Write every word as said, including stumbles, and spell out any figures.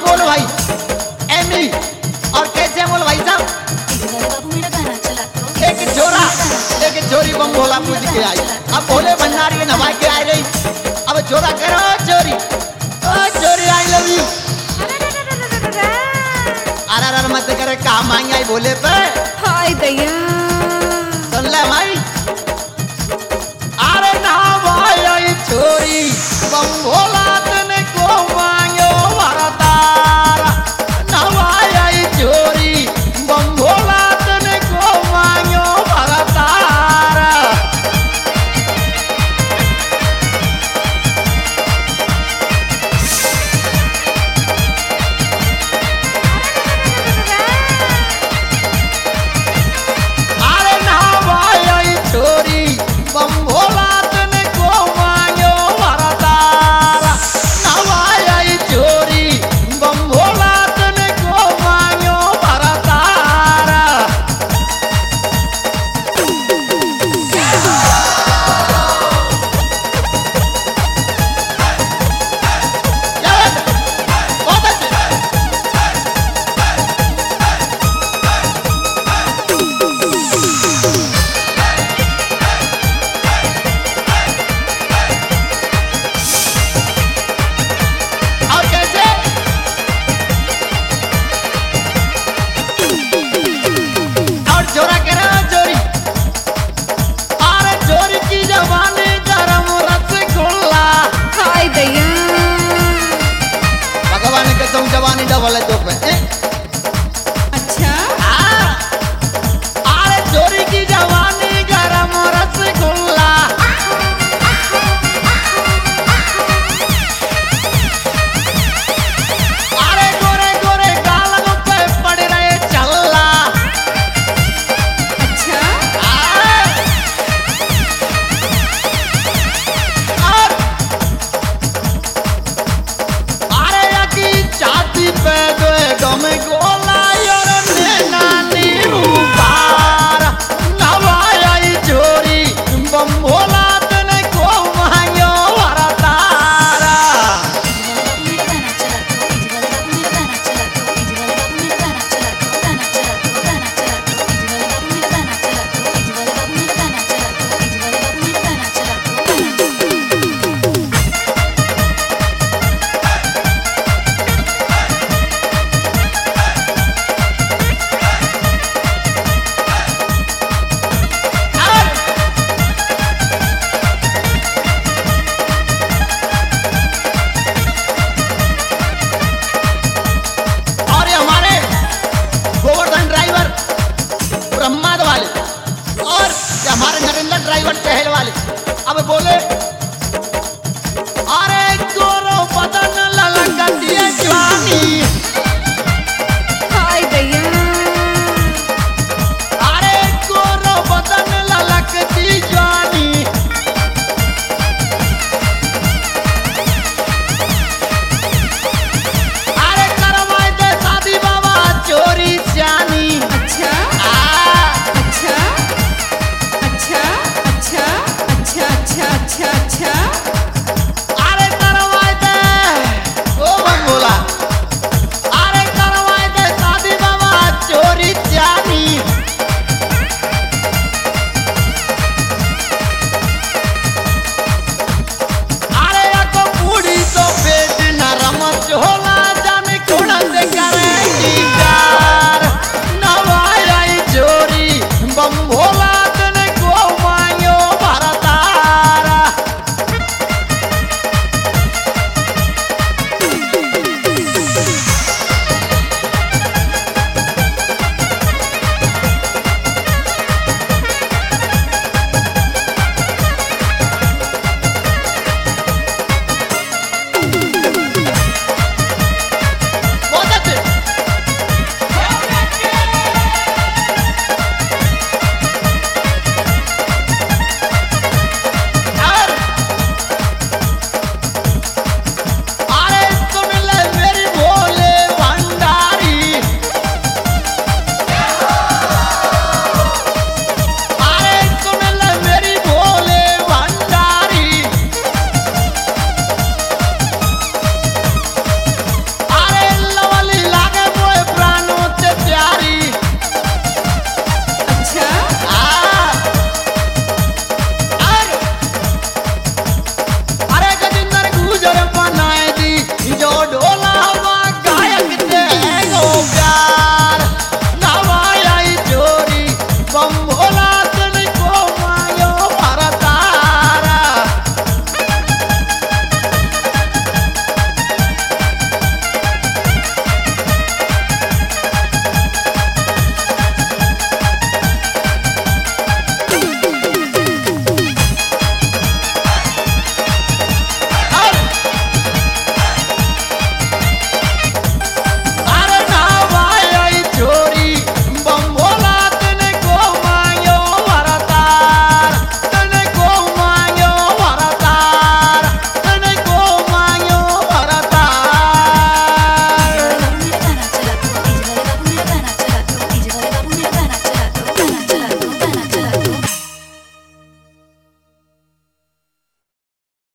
बोल भाई एमी और कैसे बोल भाई साहब एक जोरा एक जोरी बम भोला पूज के आई अब भोले भंडारी नवा के आ रही अब जोरा करो चोरी ओ चोरी आई लव यू अरे अरे मत करे काम मांगे आई बोले पे हाय दैया सुन ले भाई अरे ना भाई आई चोरी बम भोला तने को मांगो वरदारा ना भाई आई चोरी बम भोला तने को मांगो वरदारा अरे ना भाई आई चोरी बम भोला तने को मांगो वरदारा ना भाई आई चोरी बम भोला तने को मांगो वरदारा बहुत अच्छे और कैसे और जोरा करा चोरी अरे चोरी की जवानी गरम रसगुल्ला हाय दैया भगवान के तुम जवानी डबल है तो पे ए?